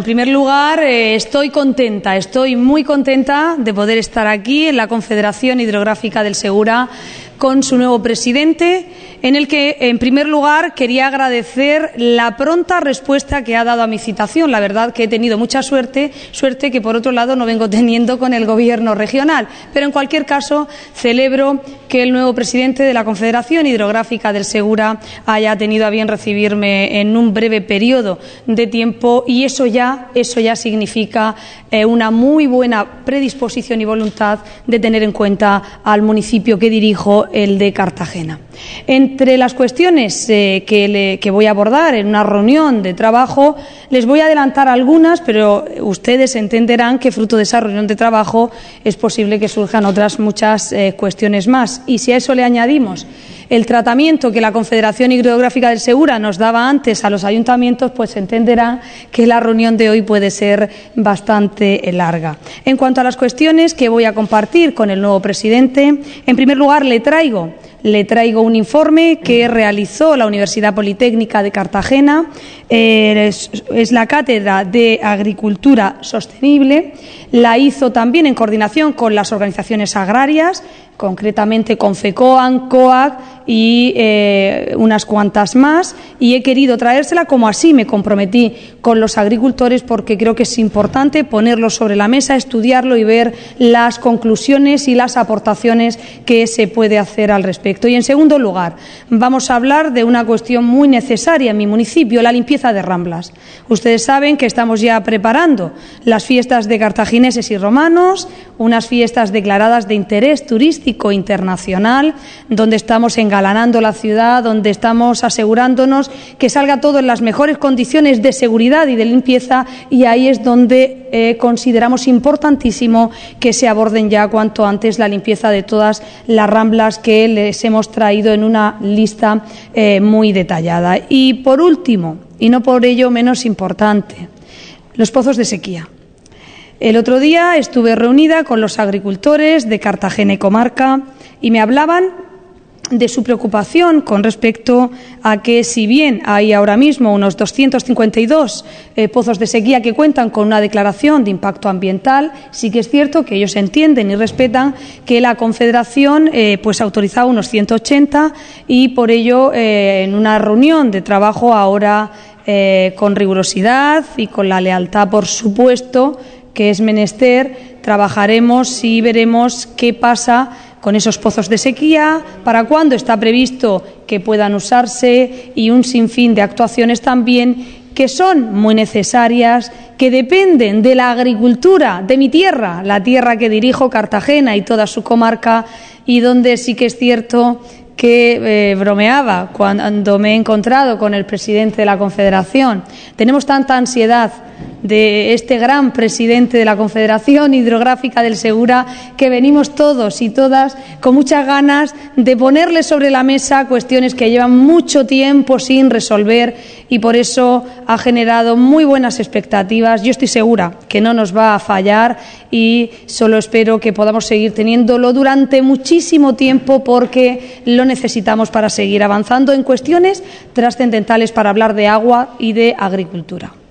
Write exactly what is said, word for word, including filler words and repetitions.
En primer lugar, eh, estoy contenta, estoy muy contenta de poder estar aquí en la Confederación Hidrográfica del Segura con su nuevo presidente, en el que, en primer lugar, quería agradecer la pronta respuesta que ha dado a mi citación. La verdad que he tenido mucha suerte, suerte que, por otro lado, no vengo teniendo con el Gobierno regional. Pero, en cualquier caso, celebro que el nuevo presidente de la Confederación Hidrográfica del Segura haya tenido a bien recibirme en un breve periodo de tiempo, y eso ya, eso ya significa eh, una muy buena predisposición y voluntad de tener en cuenta al municipio que dirijo, el de Cartagena. Entre las cuestiones eh, que, le, que voy a abordar en una reunión de trabajo, les voy a adelantar algunas, pero ustedes entenderán que fruto de esa reunión de trabajo es posible que surjan otras muchas eh, cuestiones más. Y si a eso le añadimos el tratamiento que la Confederación Hidrográfica del Segura nos daba antes a los ayuntamientos, pues entenderán que la reunión de hoy puede ser bastante larga. En cuanto a las cuestiones que voy a compartir con el nuevo presidente, en primer lugar le traigo Le traigo un informe que realizó la Universidad Politécnica de Cartagena, eh, es, es la Cátedra de Agricultura Sostenible, la hizo también en coordinación con las organizaciones agrarias, concretamente con FECOAN, COAG y eh, unas cuantas más, y he querido traérsela como así me comprometí con los agricultores, porque creo que es importante ponerlo sobre la mesa, estudiarlo y ver las conclusiones y las aportaciones que se puede hacer al respecto. Y, en segundo lugar, vamos a hablar de una cuestión muy necesaria en mi municipio, la limpieza de ramblas. Ustedes saben que estamos ya preparando las fiestas de cartagineses y romanos, unas fiestas declaradas de interés turístico internacional, donde estamos engalanando la ciudad, donde estamos asegurándonos que salga todo en las mejores condiciones de seguridad y de limpieza, y ahí es donde eh, consideramos importantísimo que se aborden ya cuanto antes la limpieza de todas las ramblas que les hemos traído en una lista eh, muy detallada. Y, por último, y no por ello menos importante, los pozos de sequía. El otro día estuve reunida con los agricultores de Cartagena y comarca y me hablaban de su preocupación con respecto a que, si bien hay ahora mismo unos doscientos cincuenta y dos eh, pozos de sequía que cuentan con una declaración de impacto ambiental, sí que es cierto que ellos entienden y respetan que la Confederación eh, pues ha autorizado unos ciento ochenta, y por ello eh, en una reunión de trabajo ahora eh, con rigurosidad y con la lealtad, por supuesto, que es menester, trabajaremos y veremos qué pasa con esos pozos de sequía, para cuándo está previsto que puedan usarse, y un sinfín de actuaciones también que son muy necesarias, que dependen de la agricultura de mi tierra, la tierra que dirijo, Cartagena y toda su comarca, y donde sí que es cierto que eh, bromeaba cuando me he encontrado con el presidente de la Confederación. Tenemos tanta ansiedad de este gran presidente de la Confederación Hidrográfica del Segura, que venimos todos y todas con muchas ganas de ponerle sobre la mesa cuestiones que llevan mucho tiempo sin resolver, y por eso ha generado muy buenas expectativas. Yo estoy segura que no nos va a fallar, y solo espero que podamos seguir teniéndolo durante muchísimo tiempo, porque lo necesitamos para seguir avanzando en cuestiones trascendentales para hablar de agua y de agricultura.